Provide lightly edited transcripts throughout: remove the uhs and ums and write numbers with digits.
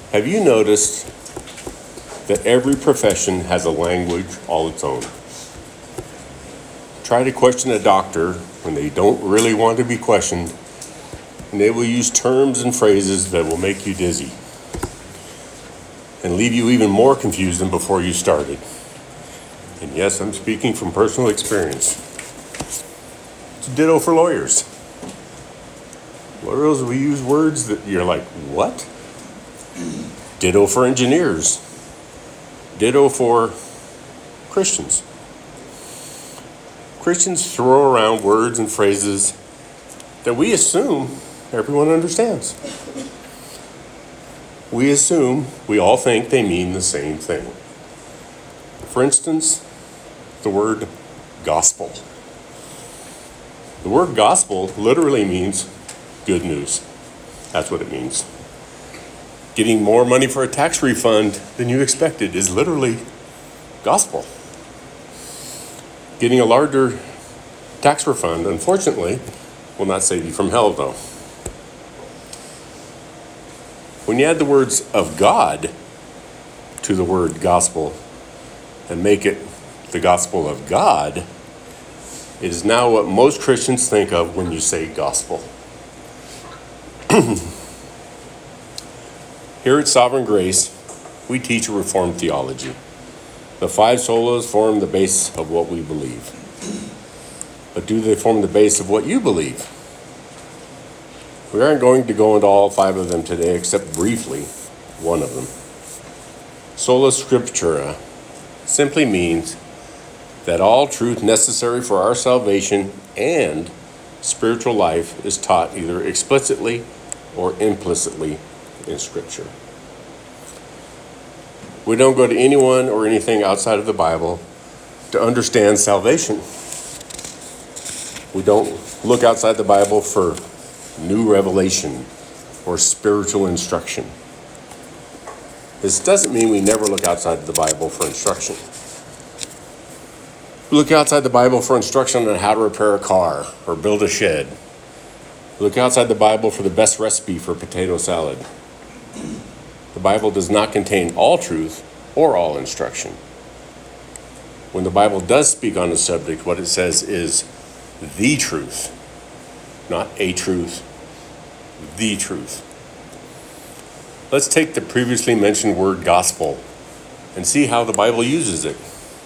Have you noticed that every profession has a language all its own? Try to question a doctor when they don't really want to be questioned, and they will use terms and phrases that will make you dizzy and leave you even more confused than before you started. And yes, I'm speaking from personal experience. It's ditto for lawyers. Lawyers will use words that you're like, what? Ditto for engineers. Ditto for Christians. Christians throw around words and phrases that we assume everyone understands. We all think they mean the same thing. For instance, the word gospel. The word gospel literally means good news. That's what it means. Getting more money for a tax refund than you expected is literally gospel. Getting a larger tax refund, unfortunately, will not save you from hell, though. When you add the words of God to the word gospel and make it the gospel of God, it is now what most Christians think of when you say gospel. Here at Sovereign Grace, we teach a Reformed theology. The 5 solas form the base of what we believe. But do they form the base of what you believe? We aren't going to go into all 5 of them today, except briefly one of them. Sola Scriptura simply means that all truth necessary for our salvation and spiritual life is taught either explicitly or implicitly in Scripture. We don't go to anyone or anything outside of the Bible to understand salvation. We don't look outside the Bible for new revelation or spiritual instruction. This doesn't mean we never look outside the Bible for instruction. We look outside the Bible for instruction on how to repair a car or build a shed. We look outside the Bible for the best recipe for potato salad. The Bible does not contain all truth or all instruction. When the Bible does speak on a subject, what it says is the truth, not a truth, the truth. Let's take the previously mentioned word gospel and see how the Bible uses it.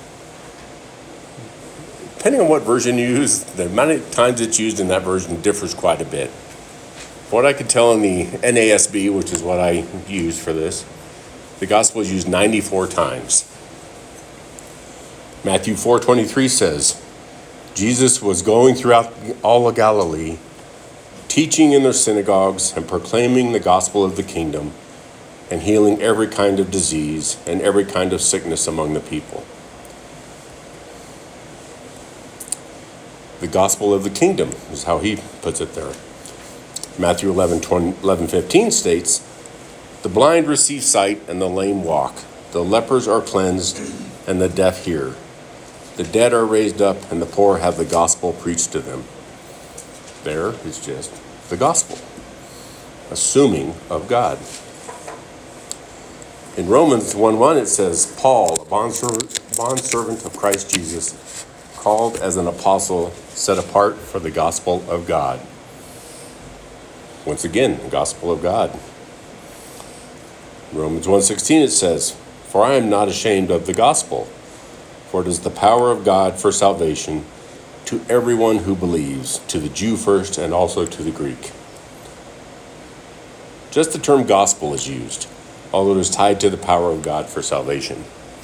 Depending on what version you use, the amount of times it's used in that version differs quite a bit. What I could tell in the NASB, which is what I use for this, the gospel is used 94 times. Matthew 4:23 says, Jesus was going throughout all of Galilee, teaching in their synagogues and proclaiming the gospel of the kingdom and healing every kind of disease and every kind of sickness among the people. The gospel of the kingdom is how he puts it there. Matthew 11:15 states, the blind receive sight and the lame walk. The lepers are cleansed and the deaf hear. The dead are raised up and the poor have the gospel preached to them. There is just the gospel, assuming of God. In Romans 1:1 it says, Paul, a bondservant of Christ Jesus, called as an apostle, set apart for the gospel of God. Once again, the gospel of God. In Romans 1:16 it says, for I am not ashamed of the gospel, for it is the power of God for salvation to everyone who believes, to the Jew first and also to the Greek. Just the term gospel is used, although it is tied to the power of God for salvation.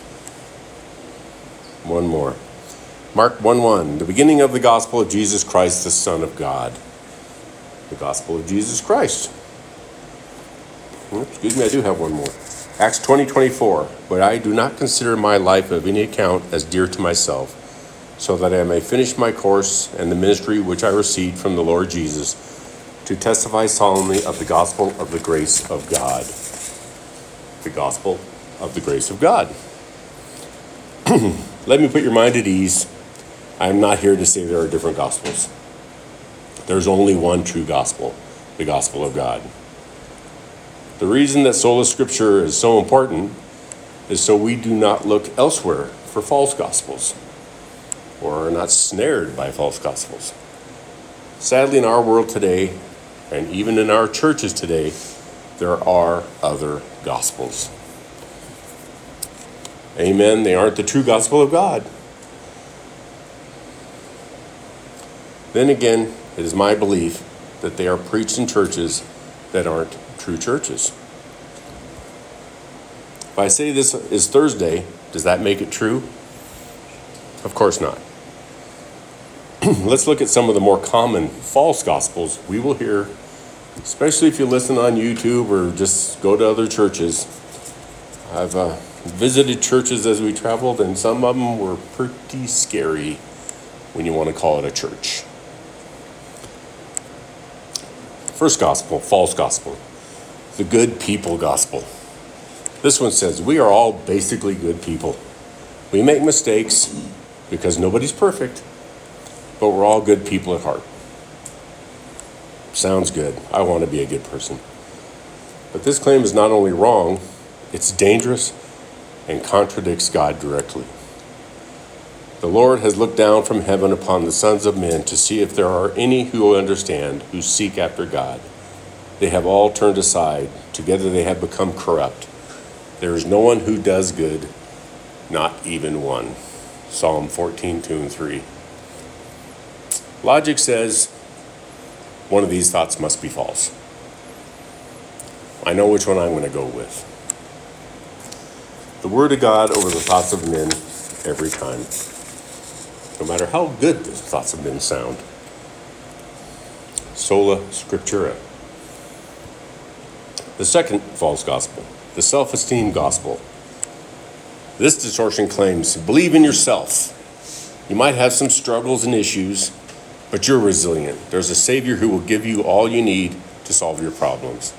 One more. Mark 1:1, the beginning of the gospel of Jesus Christ, the Son of God. The gospel of Jesus Christ. Excuse me, I do have one more. Acts 20:24, but I do not consider my life of any account as dear to myself, so that I may finish my course and the ministry which I received from the Lord Jesus, to testify solemnly of the gospel of the grace of God. The gospel of the grace of God. Let me put your mind at ease. I am not here to say there are different gospels. There's only one true gospel, the gospel of God. The reason that sola scriptura is so important is so we do not look elsewhere for false gospels or are not snared by false gospels. Sadly, in our world today, and even in our churches today, there are other gospels. Amen. They aren't the true gospel of God. Then again, it is my belief that they are preached in churches that aren't true churches. If I say this is Thursday, does that make it true? Of course not. Let's look at some of the more common false gospels we will hear, especially if you listen on YouTube or just go to other churches. I've visited churches as we traveled, and some of them were pretty scary when you want to call it a church. First gospel, false gospel, the good people gospel. This one says, we are all basically good people. We make mistakes because nobody's perfect, but we're all good people at heart. Sounds good. I want to be a good person. But this claim is not only wrong, it's dangerous and contradicts God directly. The Lord has looked down from heaven upon the sons of men to see if there are any who understand, who seek after God. They have all turned aside. Together they have become corrupt. There is no one who does good, not even one. Psalm 14, 2 and 3. Logic says one of these thoughts must be false. I know which one I'm going to go with. The word of God over the thoughts of men every time. No matter how good the thoughts of men sound. Sola scriptura. The second false gospel, the self-esteem gospel. This distortion claims, believe in yourself. You might have some struggles and issues, but you're resilient. There's a Savior who will give you all you need to solve your problems.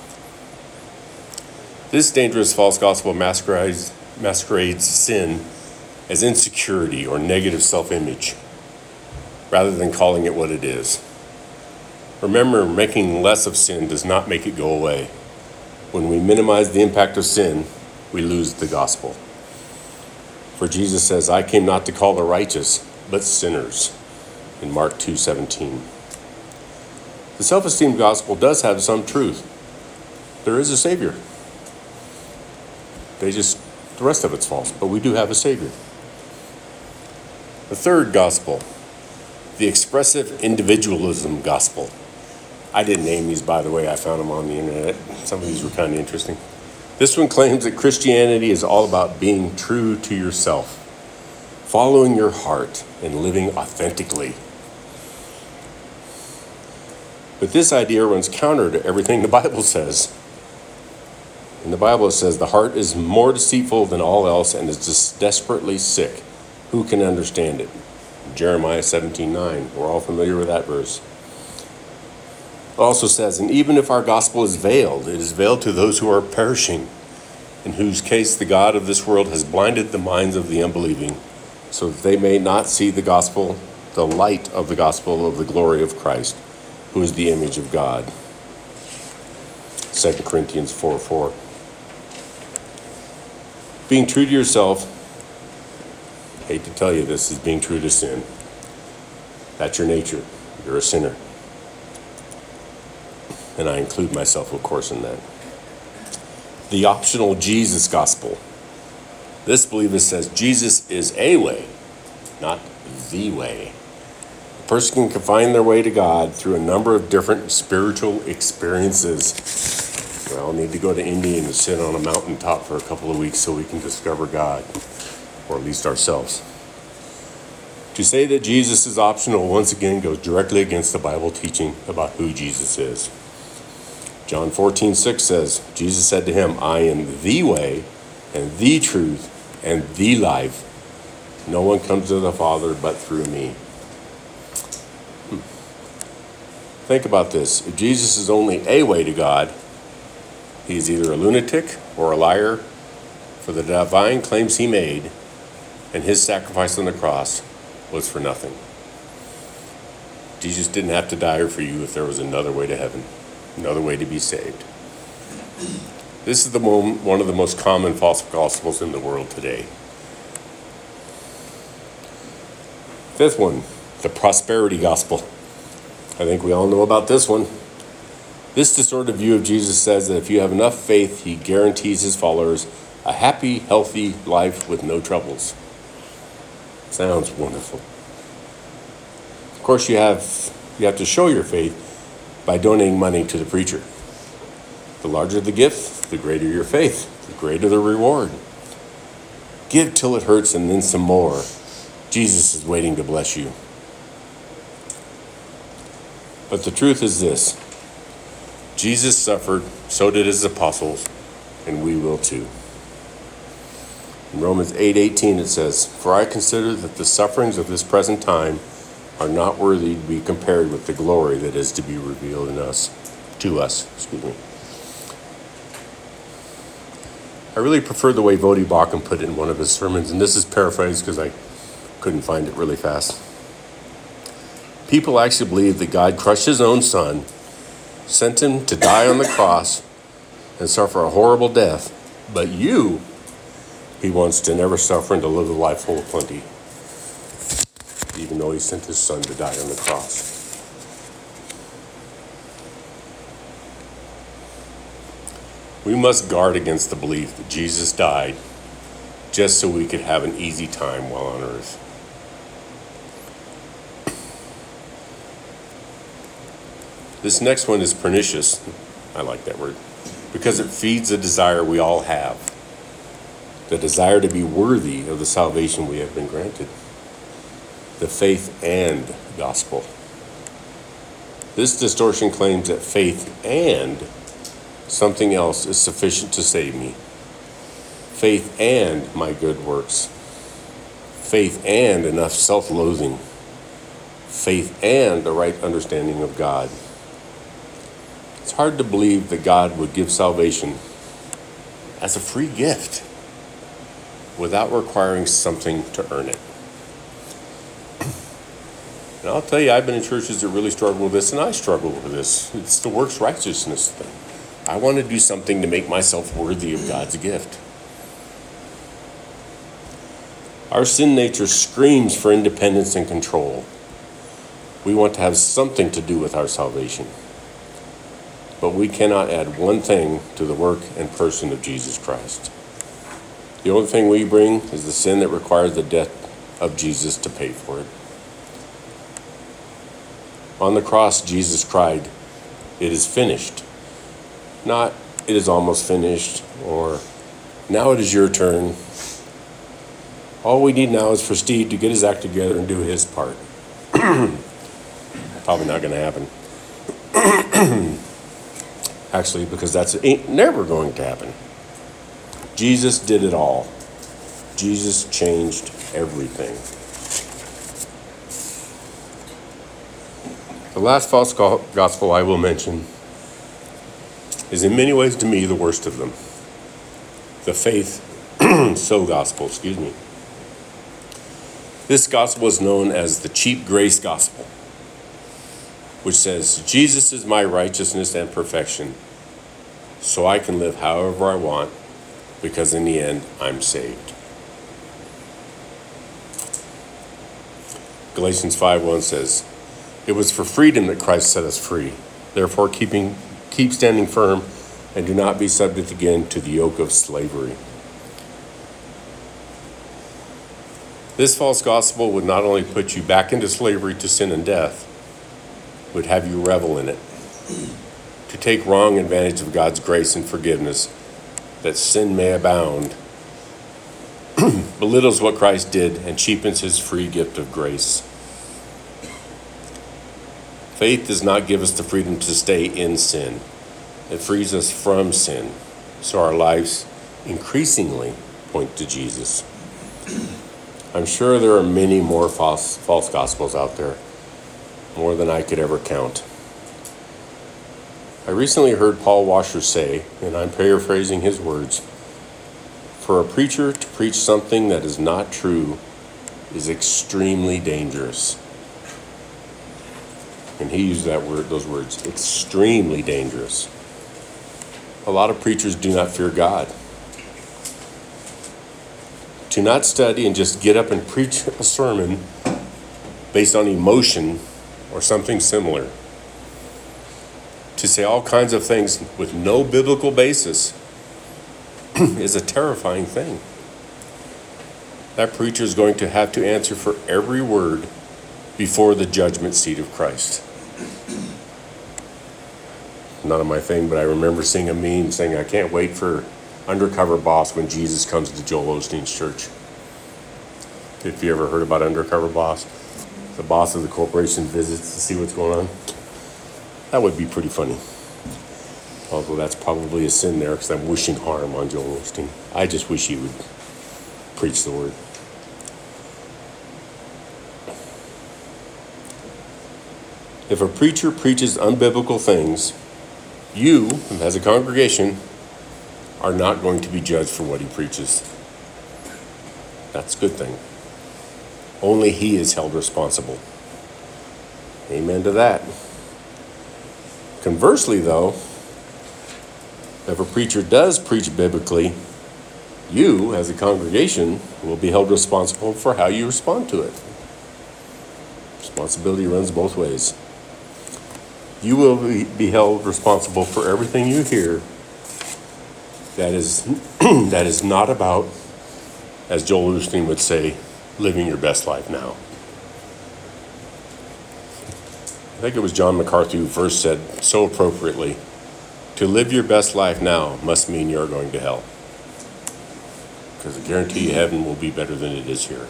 This dangerous false gospel masquerades sin as insecurity or negative self-image, rather than calling it what it is. Remember, making less of sin does not make it go away. When we minimize the impact of sin, we lose the gospel. For Jesus says, I came not to call the righteous, but sinners, in Mark 2:17. The self-esteem gospel does have some truth. There is a Savior. The rest of it's false, but we do have a Savior. The third gospel, the expressive individualism gospel. I didn't name these, by the way. I found them on the internet. Some of these were kind of interesting. This one claims that Christianity is all about being true to yourself, following your heart, and living authentically. But this idea runs counter to everything the Bible says. In the Bible it says, the heart is more deceitful than all else and is just desperately sick. Who can understand it? Jeremiah 17:9. We're all familiar with that verse. It also says, and even if our gospel is veiled, it is veiled to those who are perishing, in whose case the God of this world has blinded the minds of the unbelieving, so that they may not see the gospel, the light of the gospel of the glory of Christ, who is the image of God. 2 Corinthians 4:4. Being true to yourself, I hate to tell you this, is being true to sin. That's your nature. You're a sinner. And I include myself, of course, in that. The optional Jesus gospel. This believer says Jesus is a way, not the way. A person can find their way to God through a number of different spiritual experiences. Well, need to go to India and sit on a mountaintop for a couple of weeks so we can discover God, or at least ourselves. To say that Jesus is optional once again goes directly against the Bible teaching about who Jesus is. John 14:6 says, Jesus said to him, I am the way and the truth and the life. No one comes to the Father but through me. Think about this. If Jesus is only a way to God, he is either a lunatic or a liar, for the divine claims he made and his sacrifice on the cross was for nothing. Jesus didn't have to die for you if there was another way to heaven, another way to be saved. This is one of the most common false gospels in the world today. Fifth one, the prosperity gospel. I think we all know about this one. This distorted view of Jesus says that if you have enough faith, he guarantees his followers a happy, healthy life with no troubles. Sounds wonderful. Of course, you have to show your faith by donating money to the preacher. The larger the gift, the greater your faith, the greater the reward. Give till it hurts and then some more. Jesus is waiting to bless you. But the truth is this: Jesus suffered, so did his apostles, and we will too. In Romans 8:18 it says, "For I consider that the sufferings of this present time are not worthy to be compared with the glory that is to be revealed to us. I really prefer the way Voddie Baucham put it in one of his sermons, and this is paraphrased because I couldn't find it really fast. People actually believe that God crushed his own son, sent him to die on the cross and suffer a horrible death, but he wants to never suffer and to live a life full of plenty, even though he sent his son to die on the cross. We must guard against the belief that Jesus died just so we could have an easy time while on earth. This next one is pernicious. I like that word, because it feeds a desire we all have, the desire to be worthy of the salvation we have been granted, the faith and gospel. This distortion claims that faith and something else is sufficient to save me. Faith and my good works. Faith and enough self-loathing. Faith and the right understanding of God. It's hard to believe that God would give salvation as a free gift without requiring something to earn it. And I'll tell you, I've been in churches that really struggle with this, and I struggle with this. It's the works righteousness thing. I want to do something to make myself worthy of God's gift. Our sin nature screams for independence and control. We want to have something to do with our salvation. But we cannot add one thing to the work and person of Jesus Christ. The only thing we bring is the sin that requires the death of Jesus to pay for it. On the cross, Jesus cried, "It is finished." Not, "It is almost finished," or "Now it is your turn." All we need now is for Steve to get his act together and do his part. Probably not going to happen. Actually, because that's ain't never going to happen. Jesus did it all. Jesus changed everything. The last false gospel I will mention is in many ways to me the worst of them. The faith so gospel, This gospel is known as the cheap grace gospel, which says, Jesus is my righteousness and perfection, so I can live however I want, because in the end, I'm saved. Galatians 5:1 says, "It was for freedom that Christ set us free. Therefore, keep standing firm and do not be subject again to the yoke of slavery." This false gospel would not only put you back into slavery to sin and death, would have you revel in it, to take wrong advantage of God's grace and forgiveness, that sin may abound, belittles what Christ did and cheapens his free gift of grace. Faith does not give us the freedom to stay in sin. It frees us from sin, so our lives increasingly point to Jesus. I'm sure there are many more false gospels out there, more than I could ever count. I recently heard Paul Washer say, and I'm paraphrasing his words, "For a preacher to preach something that is not true is extremely dangerous." And he used those words, extremely dangerous. a lot of preachers do not fear God. To not study and just get up and preach a sermon based on emotion or something similar. To say all kinds of things with no biblical basis is a terrifying thing. That preacher is going to have to answer for every word before the judgment seat of Christ. Not my thing, but I remember seeing a meme saying, I can't wait for Undercover Boss when Jesus comes to Joel Osteen's church. If you ever heard about Undercover Boss, the boss of the corporation visits to see what's going on. That would be pretty funny. Although that's probably a sin there because I'm wishing harm on Joel Osteen. I just wish he would preach the word. If a preacher preaches unbiblical things, you, as a congregation, are not going to be judged for what he preaches. That's a good thing. Only he is held responsible. Amen to that. Conversely, though, if a preacher does preach biblically, you, as a congregation, will be held responsible for how you respond to it. Responsibility runs both ways. You will be held responsible for everything you hear that is not about, as Joel Osteen would say, living your best life now. I think it was John MacArthur who first said so appropriately, to live your best life now must mean you're going to hell. Because I guarantee you heaven will be better than it is here.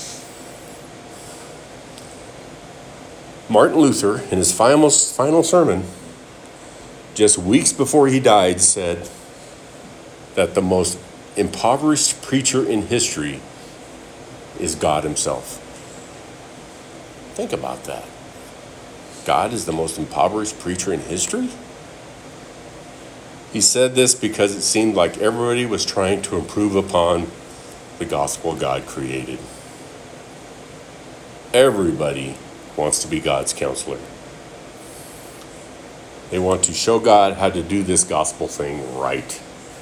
Martin Luther, in his final sermon, just weeks before he died, said that the most impoverished preacher in history is God himself. Think about that. God is the most impoverished preacher in history? He said this because it seemed like everybody was trying to improve upon the gospel God created. Everybody wants to be God's counselor. They want to show God how to do this gospel thing right.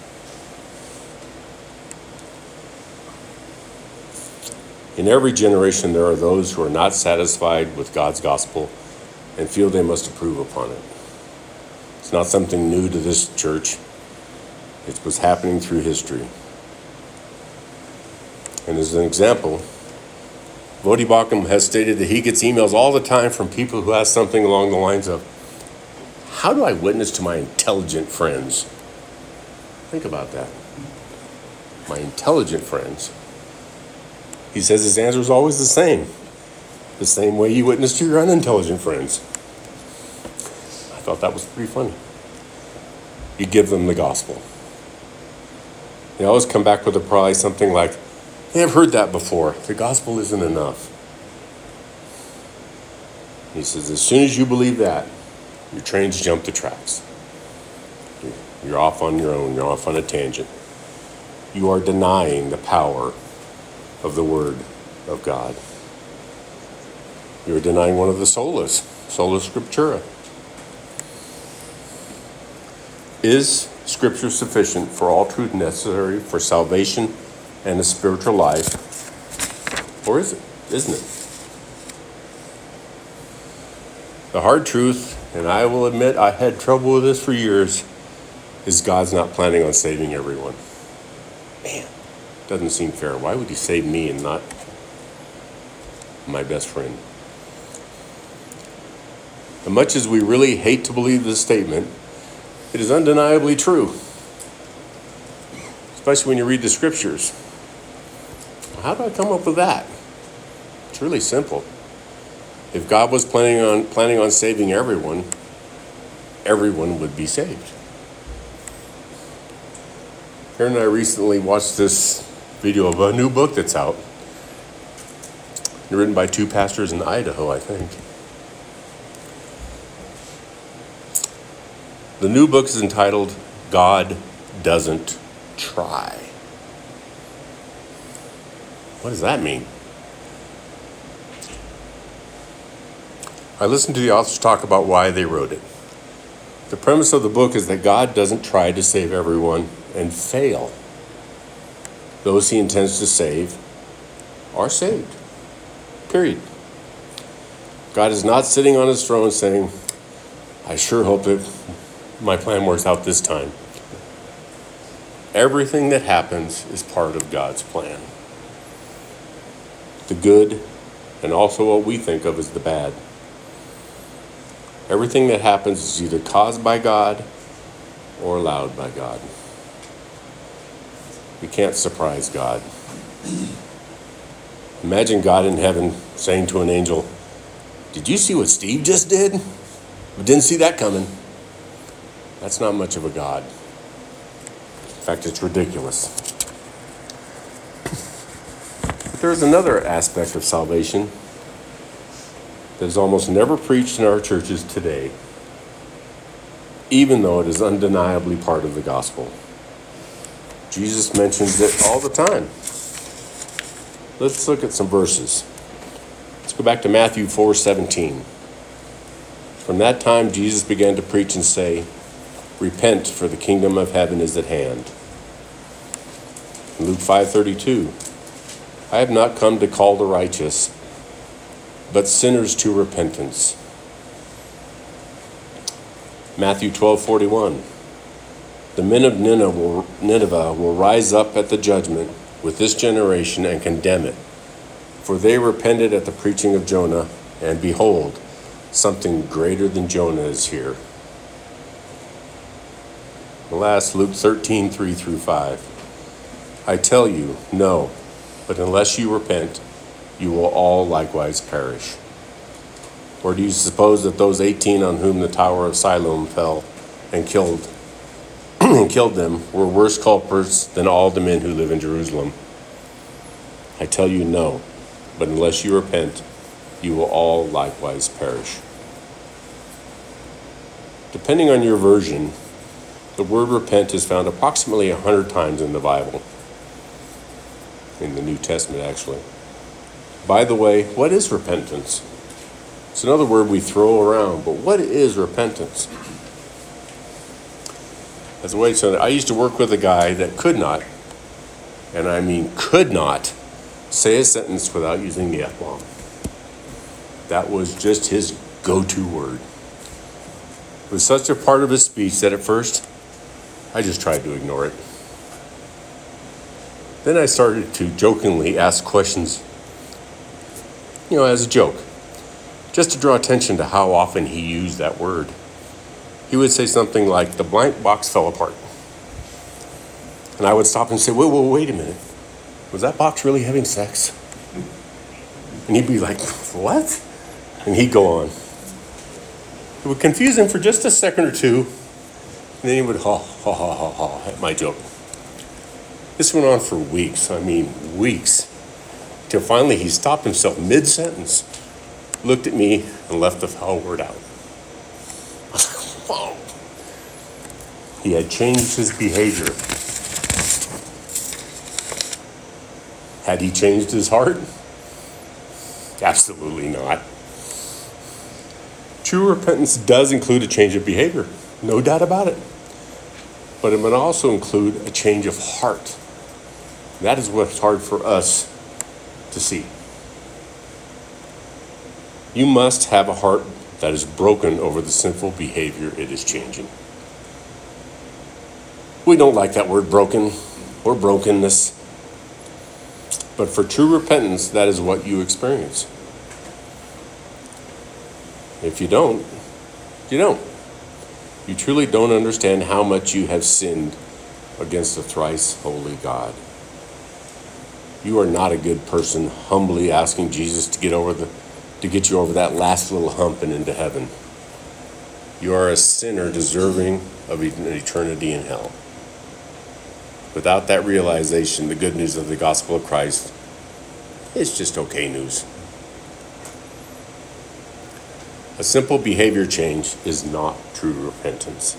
In every generation, there are those who are not satisfied with God's gospel and feel they must improve upon it. It's not something new to this church. It was happening through history. And as an example, Voddie Baucham has stated that he gets emails all the time from people who ask something along the lines of, how do I witness to my intelligent friends? Think about that. My intelligent friends. He says his answer is always the same way you witness to your unintelligent friends. I thought that was pretty funny. You give them the gospel. They always come back with probably something like, hey, I've heard that before. The gospel isn't enough. He says, as soon as you believe that, your trains jump the tracks. You're off on your own. You're off on a tangent. You are denying the power of the Word of God. You're denying one of the solas, sola scriptura. Is Scripture sufficient for all truth necessary for salvation and a spiritual life? Or is it? Isn't it? The hard truth, and I will admit I had trouble with this for years, is God's not planning on saving everyone. Man, doesn't seem fair. Why would he save me and not my best friend? And much as we really hate to believe this statement, it is undeniably true. Especially when you read the scriptures. How do I come up with that? It's really simple. If God was planning on saving everyone, everyone would be saved. Karen and I recently watched this video of a new book that's out. Written by two pastors in Idaho, I think. The new book is entitled, God Doesn't Try. What does that mean? I listened to the authors talk about why they wrote it. The premise of the book is that God doesn't try to save everyone and fail. Those he intends to save are saved. Period. God is not sitting on his throne saying, I sure hope that my plan works out this time. Everything that happens is part of God's plan. The good and also what we think of as the bad. Everything that happens is either caused by God or allowed by God. We can't surprise God. Imagine God in heaven saying to an angel, did you see what Steve just did? We didn't see that coming. That's not much of a God. In fact, it's ridiculous. But there's another aspect of salvation that is almost never preached in our churches today, even though it is undeniably part of the gospel. Jesus mentions it all the time. Let's look at some verses. Let's go back to Matthew 4:17. From that time, Jesus began to preach and say, repent, for the kingdom of heaven is at hand. In Luke 5:32, I have not come to call the righteous, but sinners to repentance. Matthew 12:41, the men of Nineveh will rise up at the judgment with this generation and condemn it, for they repented at the preaching of Jonah, and behold, something greater than Jonah is here. And last, Luke 13:3-5. I tell you, no, but unless you repent, you will all likewise perish. Or do you suppose that those 18 on whom the tower of Siloam fell and killed them were worse culprits than all the men who live in Jerusalem? I tell you, no, but unless you repent, you will all likewise perish. Depending on your version, the word repent is found approximately 100 times in the Bible, in the New Testament actually. By the way, what is repentance? It's another word we throw around, but what is repentance? As a way to say, I used to work with a guy that could not, and I mean could not, say a sentence without using the F-bomb. That was just his go-to word. It was such a part of his speech that at first, I just tried to ignore it. Then I started to jokingly ask questions, as a joke, just to draw attention to how often he used that word. He would say something like, the blank box fell apart. And I would stop and say, wait a minute. Was that box really having sex? And he'd be like, what? And he'd go on. It would confuse him for just a second or two, and then he would ha at my joke. This went on for weeks, weeks, till finally he stopped himself mid-sentence, looked at me, and left the foul word out. I was like, whoa. He had changed his behavior. Had he changed his heart? Absolutely not. True repentance does include a change of behavior, no doubt about it. But it might also include a change of heart. That is what's hard for us to see. You must have a heart that is broken over the sinful behavior it is changing. We don't like that word broken or brokenness. But for true repentance, that is what you experience. If you don't, you don't. You truly don't understand how much you have sinned against a thrice holy God. You are not a good person humbly asking Jesus to get you over that last little hump and into heaven. You are a sinner deserving of an eternity in hell. Without that realization, the good news of the gospel of Christ is just okay news. A simple behavior change is not true repentance.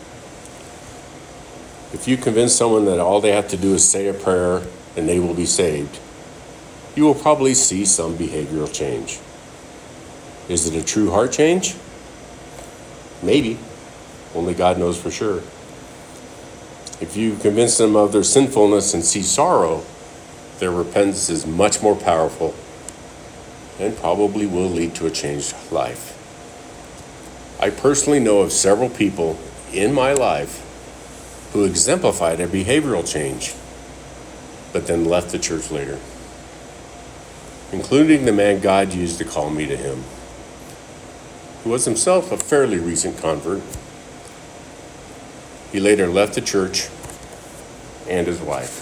If you convince someone that all they have to do is say a prayer and they will be saved, you will probably see some behavioral change. Is it a true heart change? Maybe. Only God knows for sure. If you convince them of their sinfulness and see sorrow, their repentance is much more powerful and probably will lead to a changed life. I personally know of several people in my life who exemplified a behavioral change, but then left the church later, including the man God used to call me to him, who was himself a fairly recent convert. He later left the church and his wife.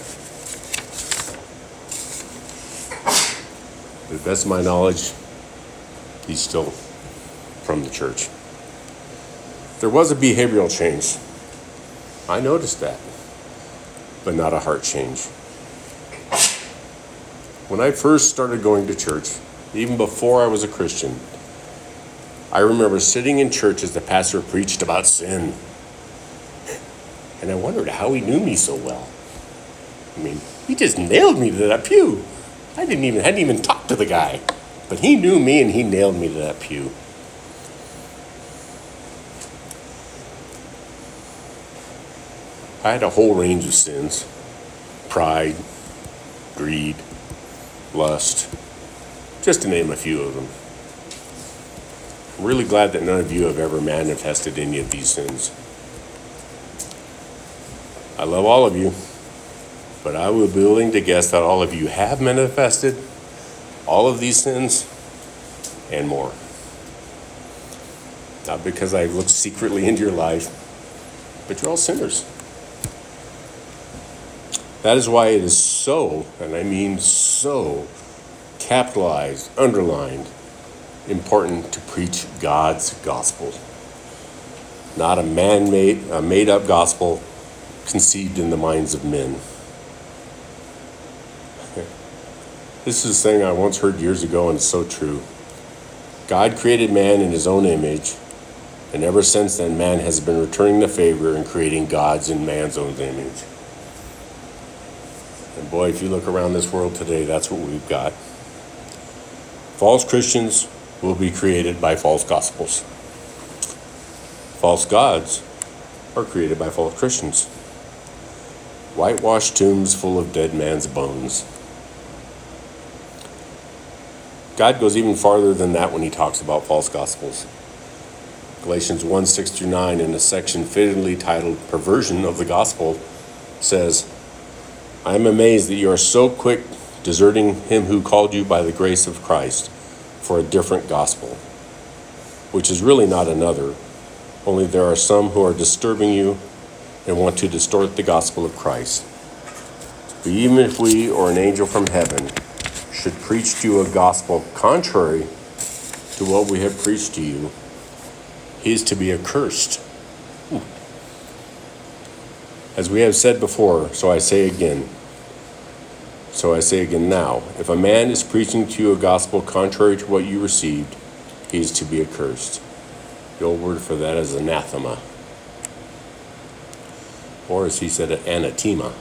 To the best of my knowledge, he's still from the church. There was a behavioral change. I noticed that, but not a heart change. When I first started going to church, even before I was a Christian, I remember sitting in church as the pastor preached about sin. And I wondered how he knew me so well. I mean, he just nailed me to that pew. I hadn't even talked to the guy, but he knew me and he nailed me to that pew. I had a whole range of sins: pride, greed, lust, just to name a few of them. I'm really glad that none of you have ever manifested any of these sins. I love all of you, but I would be willing to guess that all of you have manifested all of these sins and more. Not because I looked secretly into your life, but you're all sinners. That is why it is so, and I mean so, capitalized, underlined, important to preach God's gospel. Not a made-up gospel conceived in the minds of men. This is a thing I once heard years ago, and it's so true. God created man in his own image, and ever since then, man has been returning the favor and creating gods in man's own image. And boy, if you look around this world today, that's what we've got. False Christians will be created by false gospels. False gods are created by false Christians. Whitewashed tombs full of dead man's bones. God goes even farther than that when he talks about false gospels. Galatians 1:6-9, in a section fittingly titled Perversion of the Gospel, says, I am amazed that you are so quick deserting him who called you by the grace of Christ for a different gospel, which is really not another, only there are some who are disturbing you and want to distort the gospel of Christ. But even if we or an angel from heaven should preach to you a gospel contrary to what we have preached to you, he is to be accursed. As we have said before, so I say again now, if a man is preaching to you a gospel contrary to what you received, he is to be accursed. The old word for that is anathema. Or as he said, anathema.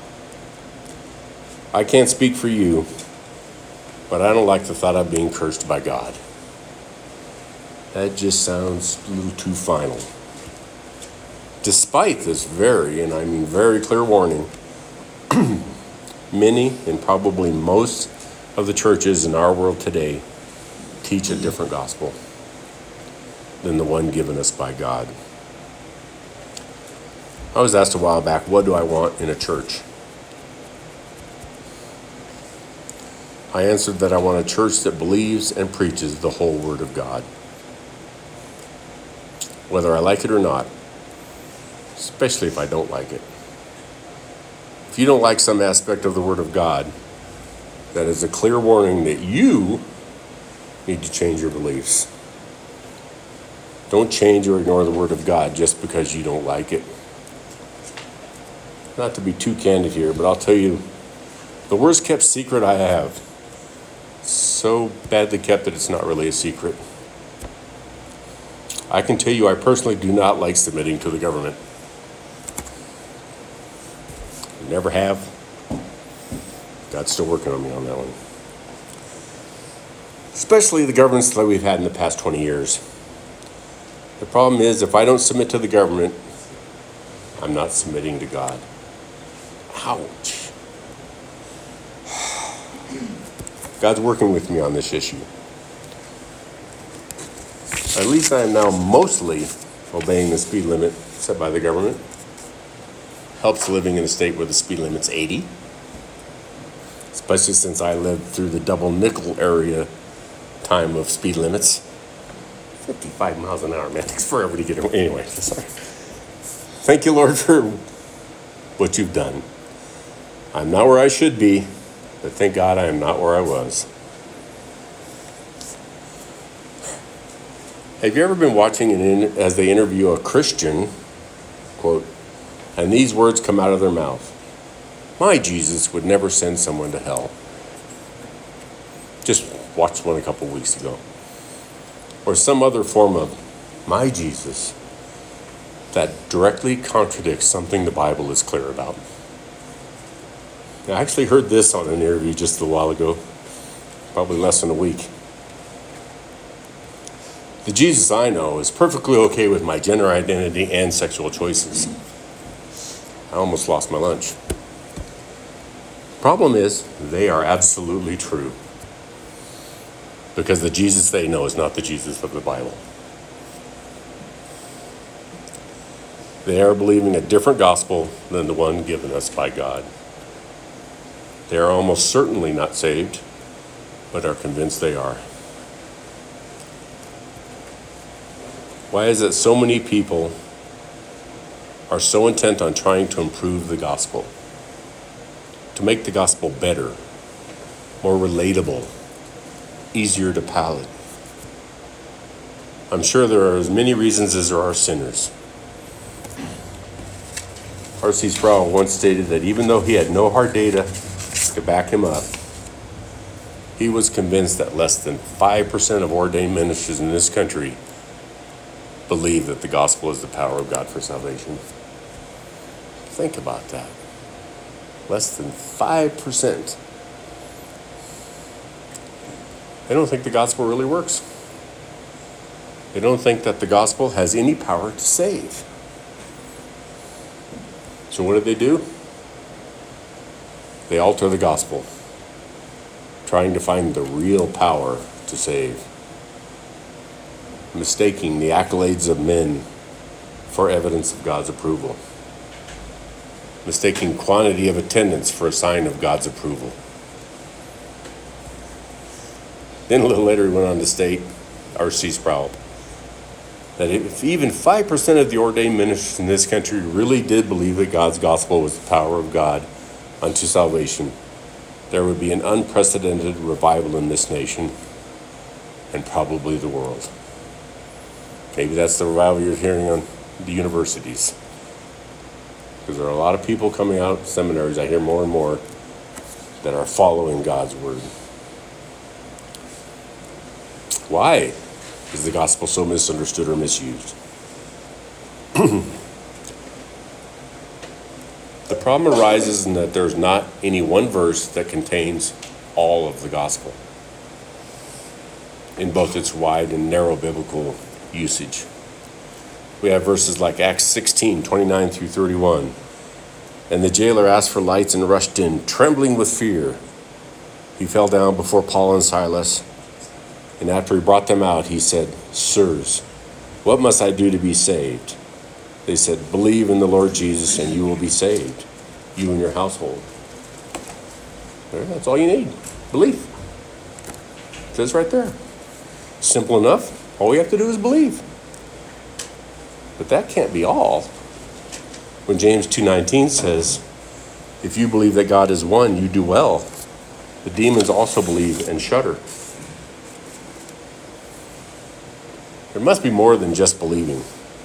I can't speak for you, but I don't like the thought of being cursed by God. That just sounds a little too final. Despite this very clear warning, many and probably most of the churches in our world today teach a different gospel than the one given us by God. I was asked a while back, what do I want in a church? I answered that I want a church that believes and preaches the whole Word of God. Whether I like it or not, especially if I don't like it. If you don't like some aspect of the Word of God, that is a clear warning that you need to change your beliefs. Don't change or ignore the Word of God just because you don't like it. Not to be too candid here, but I'll tell you, the worst kept secret I have, so badly kept that it's not really a secret. I can tell you I personally do not like submitting to the government. Never have. God's still working on me on that one. Especially the governments that we've had in the past 20 years. The problem is, if I don't submit to the government, I'm not submitting to God. Ouch. God's working with me on this issue. At least I am now mostly obeying the speed limit set by the government. Helps living in a state where the speed limit's 80. Especially since I lived through the double nickel area time of speed limits. 55 miles an hour, man. It takes forever to get away. Anyway, sorry. Thank you, Lord, for what you've done. I'm not where I should be, but thank God I am not where I was. Have you ever been watching as they interview a Christian, quote, and these words come out of their mouth? My Jesus would never send someone to hell. Just watched one a couple weeks ago. Or some other form of my Jesus that directly contradicts something the Bible is clear about. I actually heard this on an interview just a while ago, probably less than a week. The Jesus I know is perfectly okay with my gender identity and sexual choices. I almost lost my lunch. Problem is, they are absolutely true. Because the Jesus they know is not the Jesus of the Bible. They are believing a different gospel than the one given us by God. They are almost certainly not saved, but are convinced they are. Why is it so many people are so intent on trying to improve the gospel? To make the gospel better, more relatable, easier to palate. I'm sure there are as many reasons as there are sinners. R.C. Sproul once stated that even though he had no hard data to back him up, he was convinced that less than 5% of ordained ministers in this country believe that the gospel is the power of God for salvation. Think about that. Less than 5%. They don't think the gospel really works. They don't think that the gospel has any power to save. So what do? They alter the gospel, trying to find the real power to save, mistaking the accolades of men for evidence of God's approval, mistaking quantity of attendance for a sign of God's approval. Then a little later he went on to state, R.C. Sproul, that if even 5% of the ordained ministers in this country really did believe that God's gospel was the power of God unto salvation, there would be an unprecedented revival in this nation and probably the world. Maybe that's the revival you're hearing on the universities. Because there are a lot of people coming out of seminaries, I hear more and more, that are following God's word. Why is the gospel so misunderstood or misused? The problem arises in that there's not any one verse that contains all of the gospel in both its wide and narrow biblical usage. We have verses like Acts 16, 29 through 31. And the jailer asked for lights and rushed in, trembling with fear. He fell down before Paul and Silas. And after he brought them out, he said, Sirs, what must I do to be saved? They said, believe in the Lord Jesus and you will be saved, you and your household. That's all you need. Believe. It says right there. Simple enough. All we have to do is believe. But that can't be all. When James 2:19 says, if you believe that God is one, you do well. The demons also believe and shudder. There must be more than just believing.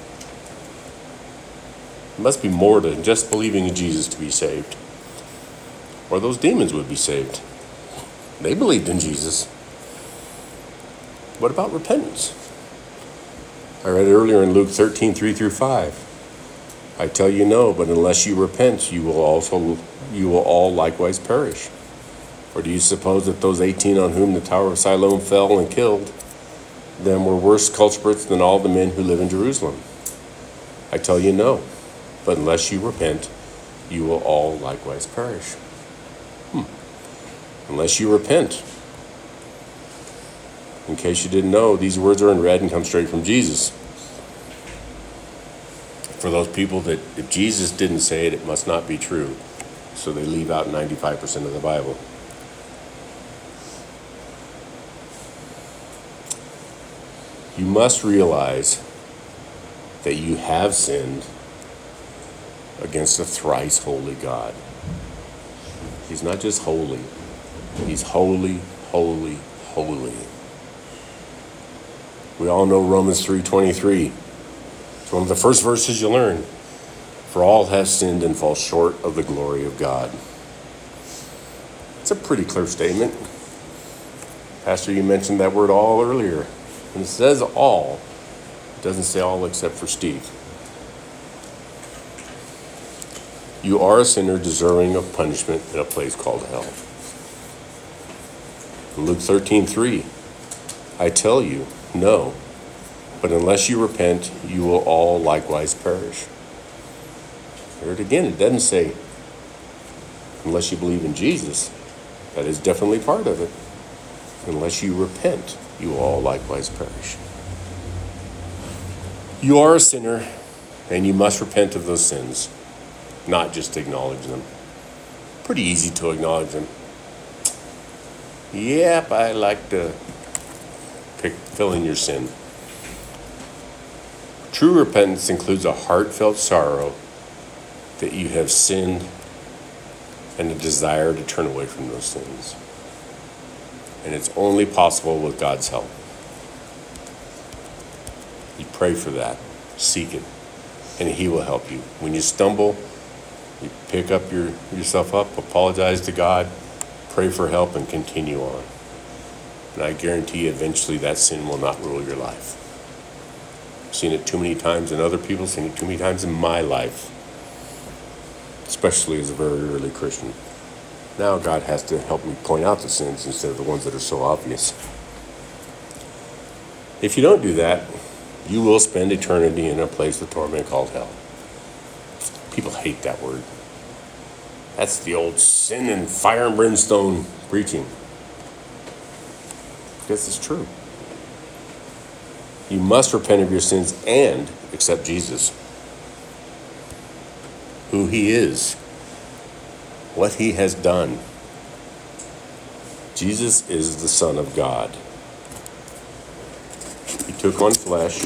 There must be more than just believing in Jesus to be saved. Or those demons would be saved. They believed in Jesus. What about repentance? I read earlier in Luke 13, 3 through 5. I tell you no, but unless you repent, you will all likewise perish. Or do you suppose that those 18 on whom the Tower of Siloam fell and killed them were worse culprits than all the men who live in Jerusalem? I tell you no. but unless you repent, you will all likewise perish. Unless you repent. In case you didn't know, these words are in red and come straight from Jesus. For those people that if Jesus didn't say it, it must not be true. So they leave out 95% of the Bible. You must realize that you have sinned against a thrice holy God. He's not just holy. He's holy, holy, holy. We all know Romans 3:23. It's one of the first verses you learn. For all have sinned and fall short of the glory of God. It's a pretty clear statement. Pastor, you mentioned that word all earlier. And it says all. It doesn't say all except for Steve. You are a sinner deserving of punishment in a place called hell. In Luke 13:3, I tell you, no, but unless you repent, you will all likewise perish. Hear it again, it doesn't say unless you believe in Jesus. That is definitely part of it. Unless you repent, you will all likewise perish. You are a sinner, and you must repent of those sins, not just acknowledge them. Pretty easy to acknowledge them. Yep, I like to fill in your sin. True repentance includes a heartfelt sorrow that you have sinned and a desire to turn away from those sins. And it's only possible with God's help. You pray for that, seek it, and He will help you. When you stumble, you pick up yourself up, apologize to God, pray for help, and continue on. And I guarantee you, eventually that sin will not rule your life. I've seen it too many times in other people, seen it too many times in my life, especially as a very early Christian. Now God has to help me point out the sins instead of the ones that are so obvious. If you don't do that, you will spend eternity in a place of torment called hell. People hate that word. That's the old sin and fire and brimstone preaching. Because it's true. You must repent of your sins and accept Jesus. Who He is. What He has done. Jesus is the Son of God. He took on flesh,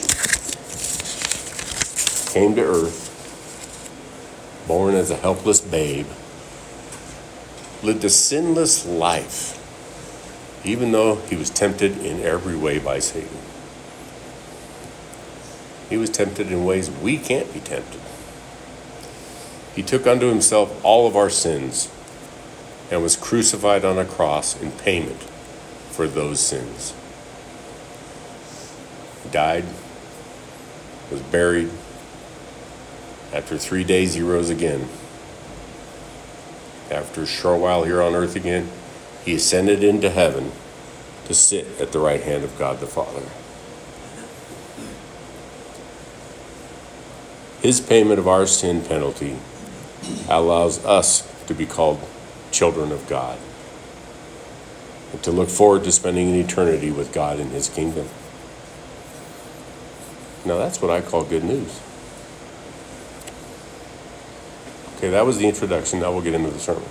came to earth, born as a helpless babe, lived a sinless life, even though He was tempted in every way by Satan. He was tempted in ways we can't be tempted. He took unto Himself all of our sins and was crucified on a cross in payment for those sins. He died, was buried. After 3 days, He rose again. After a short while here on earth again, He ascended into heaven to sit at the right hand of God the Father. His payment of our sin penalty allows us to be called children of God and to look forward to spending an eternity with God in His kingdom. Now that's what I call good news. Okay, that was the introduction. Now we'll get into the sermon.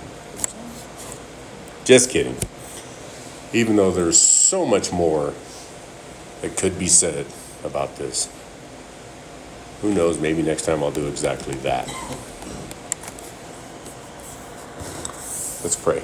Just kidding. Even though there's so much more that could be said about this. Who knows, maybe next time I'll do exactly that. Let's pray.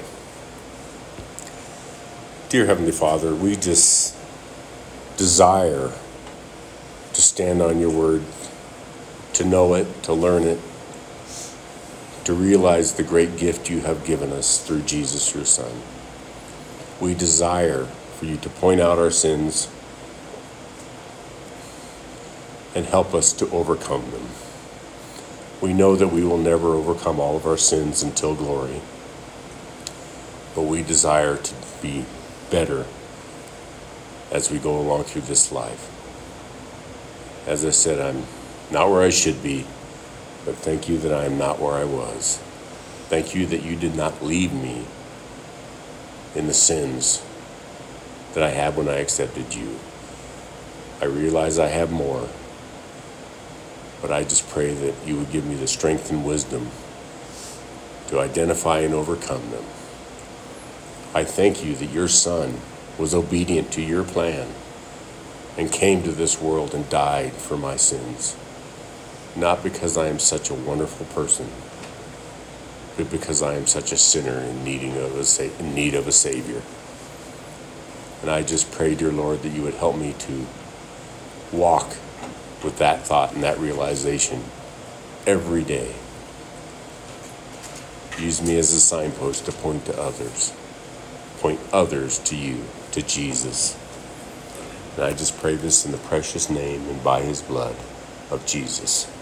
Dear Heavenly Father, we just desire to stand on your word, to know it, to learn it, to realize the great gift you have given us through Jesus, your Son. We desire for you to point out our sins and help us to overcome them. We know that we will never overcome all of our sins until glory, but we desire to be better as we go along through this life. As I said, I'm not where I should be, But thank you that I am not where I was. Thank you that you did not leave me in the sins that I had when I accepted you. I realize I have more, but I just pray that you would give me the strength and wisdom to identify and overcome them. I thank you that your Son was obedient to your plan and came to this world and died for my sins. Not because I am such a wonderful person, but because I am such a sinner in need of a Savior. And I just pray, dear Lord, that you would help me to walk with that thought and that realization every day. Use me as a signpost to point others to you, to Jesus. And I just pray this in the precious name and by his blood of Jesus.